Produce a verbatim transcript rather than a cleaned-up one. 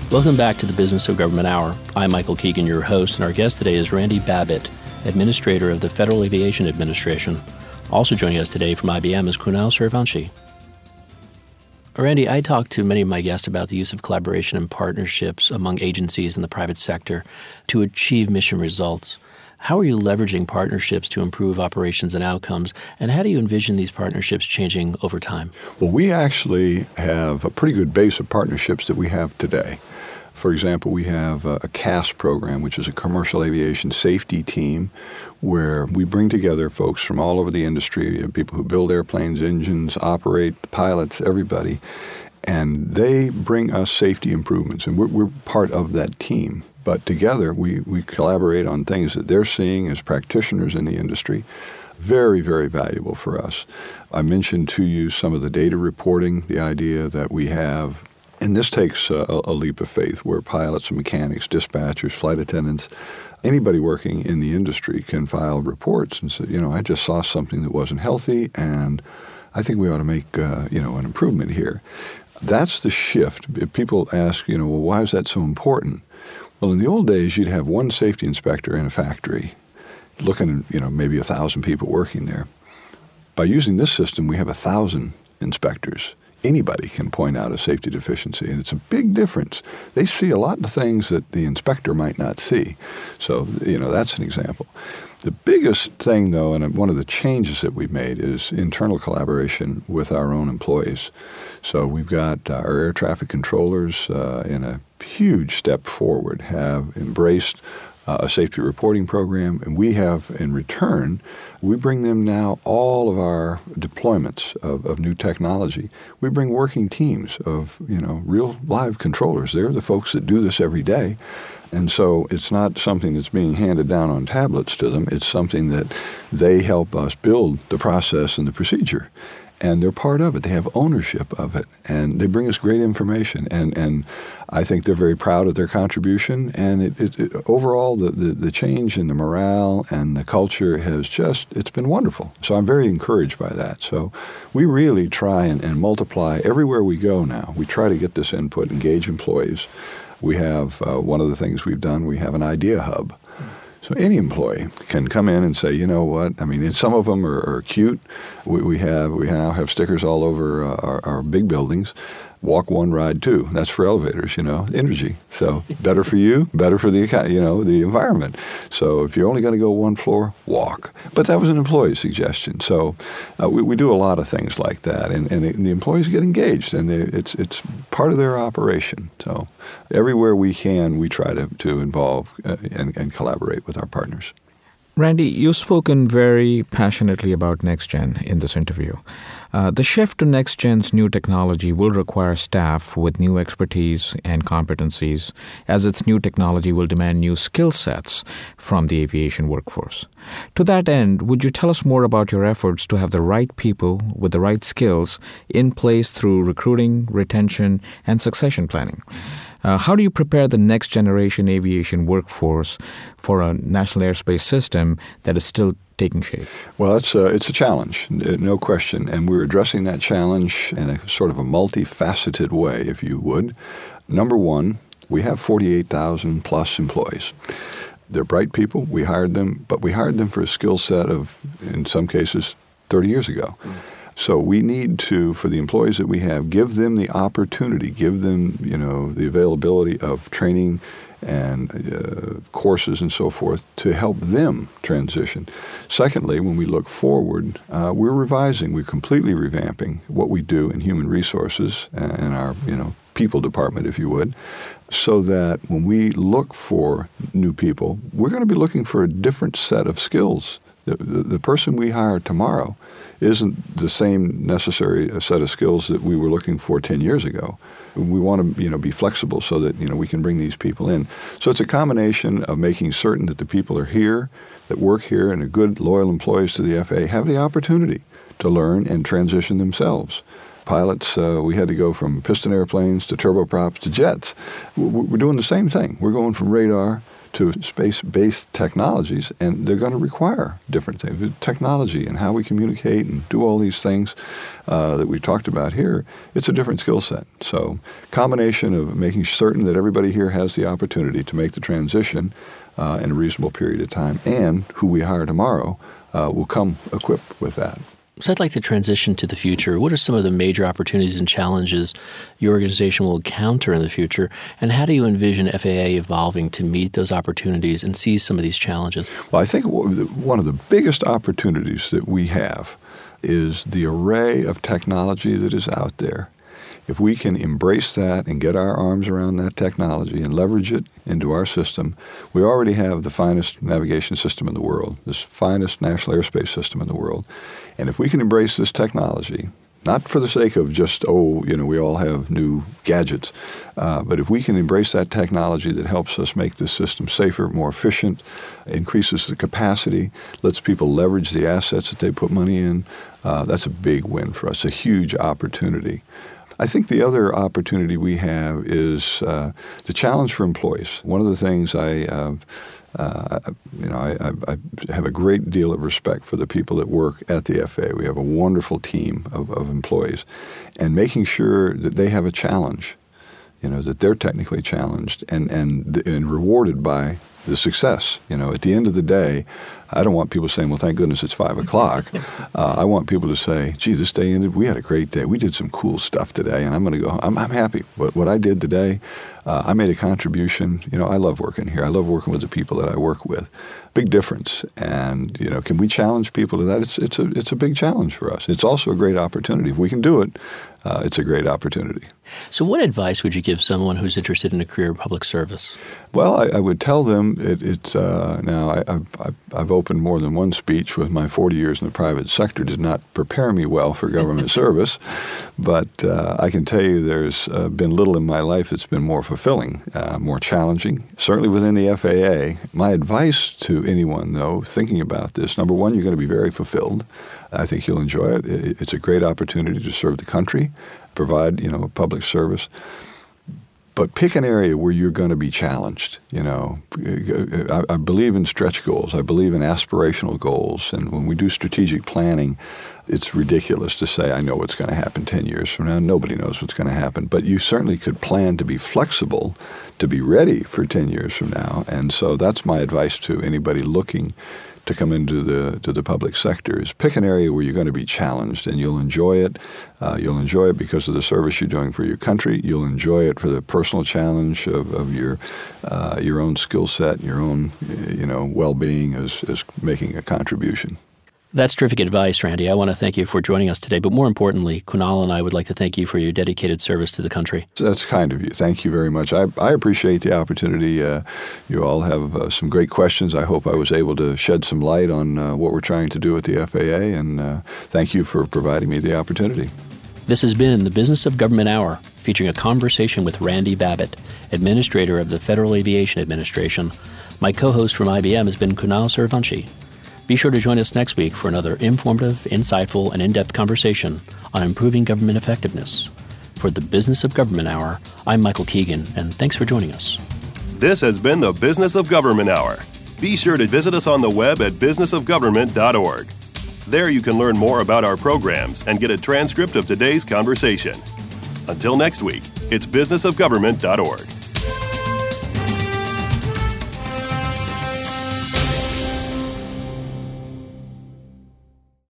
Welcome back to the Business of Government Hour. I'm Michael Keegan, your host, and our guest today is Randy Babbitt, Administrator of the Federal Aviation Administration. Also joining us today from I B M is Kunal Suryavanshi. Randy, I talked to many of my guests about the use of collaboration and partnerships among agencies in the private sector to achieve mission results. How are you leveraging partnerships to improve operations and outcomes, and how do you envision these partnerships changing over time? Well, we actually have a pretty good base of partnerships that we have today. For example, we have a C A S program, which is a commercial aviation safety team, where we bring together folks from all over the industry, people who build airplanes, engines, operate, pilots, everybody, and they bring us safety improvements, and we're, we're part of that team. But together, we, we collaborate on things that they're seeing as practitioners in the industry. Very, very valuable for us. I mentioned to you some of the data reporting, the idea that we have. And this takes a, a leap of faith where pilots and mechanics, dispatchers, flight attendants, anybody working in the industry can file reports and say, you know, I just saw something that wasn't healthy, and I think we ought to make, uh, you know, an improvement here. That's the shift. If people ask, you know, well, why is that so important? Well, in the old days, you'd have one safety inspector in a factory looking at, you know, maybe a thousand people working there. By using this system, we have a thousand inspectors. Anybody can point out a safety deficiency, and it's a big difference. They see a lot of things that the inspector might not see. So, you know, that's an example. The biggest thing, though, and one of the changes that we've made is internal collaboration with our own employees. So we've got our air traffic controllers uh, in a huge step forward, have embraced uh, a safety reporting program, and we have, in return, we bring them now all of our deployments of, of new technology. We bring working teams of, you know, real live controllers. They're the folks that do this every day. And so it's not something that's being handed down on tablets to them. It's something that they help us build the process and the procedure. And they're part of it. They have ownership of it. And they bring us great information. And, and I think they're very proud of their contribution. And it, it, it, overall, the, the, the change in the morale and the culture has just, it's been wonderful. So I'm very encouraged by that. So we really try and, and multiply everywhere we go now. We try to get this input, engage employees. We have, uh, one of the things we've done, we have an idea hub. So any employee can come in and say, you know what, I mean, some of them are, are cute. We, we have we now have stickers all over uh, our, our big buildings. Walk one, ride two. That's for elevators, you know, energy. So better for you, better for the, you know, the environment. So if you're only going to go one floor, walk. But that was an employee suggestion. So uh, we, we do a lot of things like that, and, and, it, and the employees get engaged, and they, it's it's part of their operation. So everywhere we can, we try to, to involve uh, and, and collaborate with our partners. Randy, you've spoken very passionately about NextGen in this interview. Uh, the shift to NextGen's new technology will require staff with new expertise and competencies, as its new technology will demand new skill sets from the aviation workforce. To that end, would you tell us more about your efforts to have the right people with the right skills in place through recruiting, retention, and succession planning? Uh, how do you prepare the next generation aviation workforce for a national airspace system that is still taking shape? Well, it's a, it's a challenge, no question. And we're addressing that challenge in a sort of a multifaceted way, if you would. Number one, we have forty-eight thousand plus employees. They're bright people. We hired them, but we hired them for a skill set of, in some cases, thirty years ago. Mm. So we need to, for the employees that we have, give them the opportunity, give them, you know, the availability of training and uh, courses and so forth to help them transition. Secondly, when we look forward, uh, we're revising, we're completely revamping what we do in human resources and our, you know, people department, if you would, so that when we look for new people, we're going to be looking for a different set of skills. The, the, the person we hire tomorrow isn't the same necessary set of skills that we were looking for ten years ago. We want to, you know, be flexible so that, you know, we can bring these people in. So it's a combination of making certain that the people are here, that work here, and are good, loyal employees to the F A A have the opportunity to learn and transition themselves. Pilots, uh, we had to go from piston airplanes to turboprops to jets. We're doing the same thing. We're going from radar to space-based technologies, and they're going to require different things. Technology and how we communicate and do all these things uh, that we talked about here, it's a different skill set. So combination of making certain that everybody here has the opportunity to make the transition uh, in a reasonable period of time, and who we hire tomorrow uh, will come equipped with that. So I'd like to transition to the future. What are some of the major opportunities and challenges your organization will encounter in the future, and how do you envision F A A evolving to meet those opportunities and seize some of these challenges? Well, I think one of the biggest opportunities that we have is the array of technology that is out there. If we can embrace that and get our arms around that technology and leverage it into our system, we already have the finest navigation system in the world, this finest national airspace system in the world. And if we can embrace this technology, not for the sake of just, oh, you know, we all have new gadgets, uh, but if we can embrace that technology that helps us make this system safer, more efficient, increases the capacity, lets people leverage the assets that they put money in, uh, that's a big win for us, a huge opportunity. I think the other opportunity we have is uh, the challenge for employees. One of the things I, uh, uh, you know, I, I, I have a great deal of respect for the people that work at the F A A. We have a wonderful team of, of employees, and making sure that they have a challenge, you know, that they're technically challenged and and and rewarded by the success. You know, at the end of the day, I don't want people saying, well, thank goodness it's five o'clock. Uh, I want people to say, gee, this day ended. We had a great day. We did some cool stuff today, and I'm going to go home. I'm, I'm happy. What, what I did today, uh, I made a contribution. You know, I love working here. I love working with the people that I work with. Big difference. And, you know, can we challenge people to that? It's, it's, a, it's a big challenge for us. It's also a great opportunity. If we can do it, uh, it's a great opportunity. So what advice would you give someone who's interested in a career in public service? Well, I, I would tell them it, it's uh, now I, I've, I've opened more than one speech with my forty years in the private sector did not prepare me well for government service, but uh, I can tell you there's uh, been little in my life that's been more fulfilling, uh, more challenging, certainly within the F A A. My advice to anyone, though, thinking about this, number one, you're going to be very fulfilled. I think you'll enjoy it. It's a great opportunity to serve the country, provide, you know, public service. But pick an area where you're going to be challenged. You know, I, I believe in stretch goals. I believe in aspirational goals. And when we do strategic planning, it's ridiculous to say, I know what's going to happen ten years from now. Nobody knows what's going to happen. But you certainly could plan to be flexible, to be ready for ten years from now. And so that's my advice to anybody looking to come into the to the public sector is pick an area where you're going to be challenged, and you'll enjoy it. Uh, you'll enjoy it because of the service you're doing for your country. You'll enjoy it for the personal challenge of, of your uh, your own skill set, your own you know well-being as, as making a contribution. That's terrific advice, Randy. I want to thank you for joining us today. But more importantly, Kunal and I would like to thank you for your dedicated service to the country. That's kind of you. Thank you very much. I, I appreciate the opportunity. Uh, you all have uh, some great questions. I hope I was able to shed some light on uh, what we're trying to do at the F A A, and uh, thank you for providing me the opportunity. This has been the Business of Government Hour, featuring a conversation with Randy Babbitt, Administrator of the Federal Aviation Administration. My co-host from I B M has been Kunal Suryavanshi. Be sure to join us next week for another informative, insightful, and in-depth conversation on improving government effectiveness. For the Business of Government Hour, I'm Michael Keegan, and thanks for joining us. This has been the Business of Government Hour. Be sure to visit us on the web at business of government dot org. There you can learn more about our programs and get a transcript of today's conversation. Until next week, it's business of government dot org.